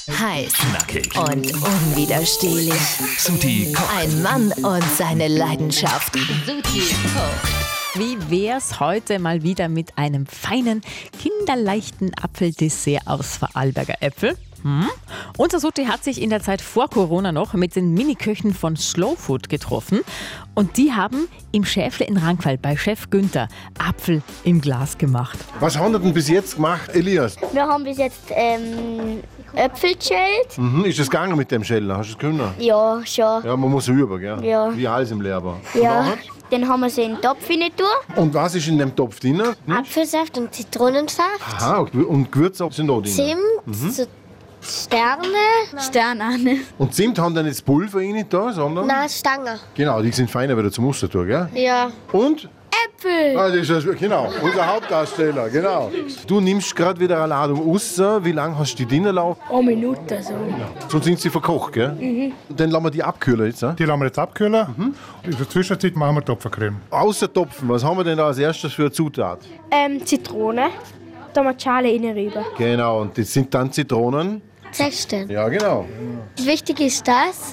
Heiß, Knackig und unwiderstehlich. Suti kocht. Ein Mann und seine Leidenschaft. Suti kocht. Wie wär's heute mal wieder mit einem feinen, kinderleichten Apfeldessert aus Vorarlberger Äpfel? Unser Suti hat sich in der Zeit vor Corona noch mit den Miniköchen von Slow Food getroffen und die haben im Schäfle in Rankwall bei Chef Günther Apfel im Glas gemacht. Was haben wir denn bis jetzt gemacht, Elias? Wir haben bis jetzt Äpfel geschält. Ist das gegangen mit dem Schälen? Hast du es können? Ja, schon. Ja, man muss üben, gell? Ja. Wie alles im Lehrer. Ja. Dann haben wir sie in den Topf rein tun. Und was ist in dem Topf drin? Apfelsaft und Zitronensaft. Aha, und Gewürze sind auch drin. Zimt, so Sterne. Und Zimt haben dann nicht das Pulver rein da, sondern... Nein, Stangen. Genau, die sind feiner wieder zum Mustern, gell? Ja. Und? Äpfel. Ah, das ist, genau, unser Hauptdarsteller, genau. Du nimmst gerade wieder eine Ladung raus. Wie lange hast du die drinnen laufen? Eine Minute so. Sonst sind sie verkocht, gell? Dann lassen wir die abkühlen jetzt. Die lassen wir jetzt abkühlen. In der Zwischenzeit machen wir Topfencreme. Außer Topfen, was haben wir denn da als erstes für eine Zutat? Zitrone. Da haben wir die Schale reinrüber. Genau, und das sind dann Zitronen. 16. Ja, genau. Wichtig ist das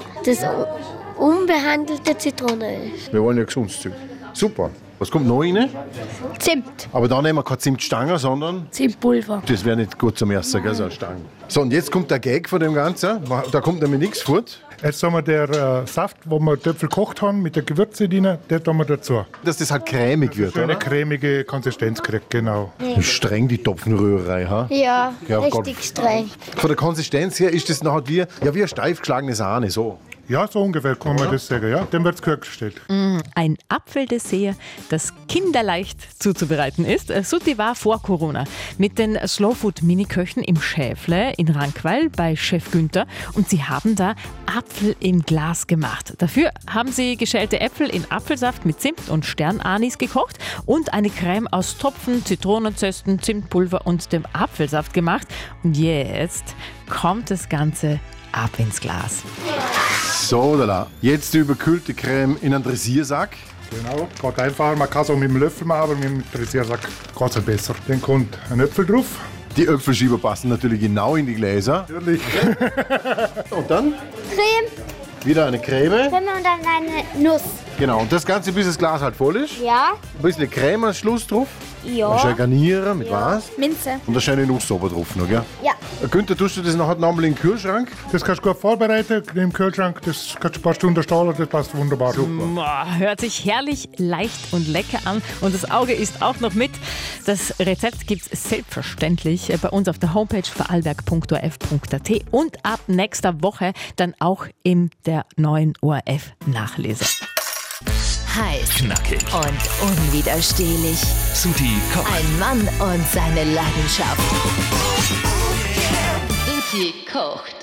unbehandelte Zitrone ist. Wir wollen ja gesundes Zeug. Super. Was kommt noch rein? Zimt. Aber da nehmen wir keine Zimtstangen, sondern Zimtpulver. das wäre nicht gut zum Essen, gell, so eine Stange. So, und jetzt kommt der Gag von dem Ganzen. Da kommt nämlich nichts fort. Jetzt haben wir den Saft, wo wir die Äpfel gekocht haben, mit der Gewürze drin, den tun wir dazu. Dass das halt cremig wird, Schöne oder? cremige Konsistenz kriegt, genau. Ist streng, die Topfenrührerei, ha? Ja, Ja, richtig Gott. streng. Von der Konsistenz her ist das nachher wie eine steif geschlagene Sahne, so. Ja, so ungefähr kann man das sagen. Ja, dann wird es hergestellt. Ein Apfeldessert, das kinderleicht zuzubereiten ist. Suti war vor Corona mit den Slow Food Miniköchen im Schäfle in Rankwall bei Chef Günther und sie haben da Apfel im Glas gemacht. Dafür haben sie geschälte Äpfel in Apfelsaft mit Zimt und Sternanis gekocht und eine Creme aus Topfen, Zitronenzösten, Zimtpulver und dem Apfelsaft gemacht. Und jetzt kommt das Ganze ab ins Glas. So, da. Jetzt die überkühlte Creme in einen Dressiersack. Genau, geht einfacher. Man kann es auch mit dem Löffel machen, aber mit dem Dressiersack geht es besser. Dann kommt ein Äpfel drauf. Die Äpfelschieber passen natürlich genau in die Gläser. Natürlich. Und dann Creme. wieder eine Creme. Creme und dann eine Nuss. Genau, und das Ganze, bis das Glas halt voll ist. Ja. Ein bisschen Creme als Schluss drauf. Ja. Schön garnieren mit was? Minze. Und eine schöne Nuss oben drauf noch, gell? Ja. Günther, tust du das nachher nochmal in den Kühlschrank? Das kannst du gut vorbereiten im Kühlschrank. Das kannst du ein paar Stunden stehen, das passt wunderbar. Hört sich herrlich, leicht und lecker an und das Auge isst auch noch mit. Das Rezept gibt es selbstverständlich bei uns auf der Homepage vorarlberg.orf.at und ab nächster Woche dann auch in der neuen ORF-Nachlese. Heiß, Knackig. und unwiderstehlich. Suti kocht. Ein Mann und seine Leidenschaft. Suti kocht.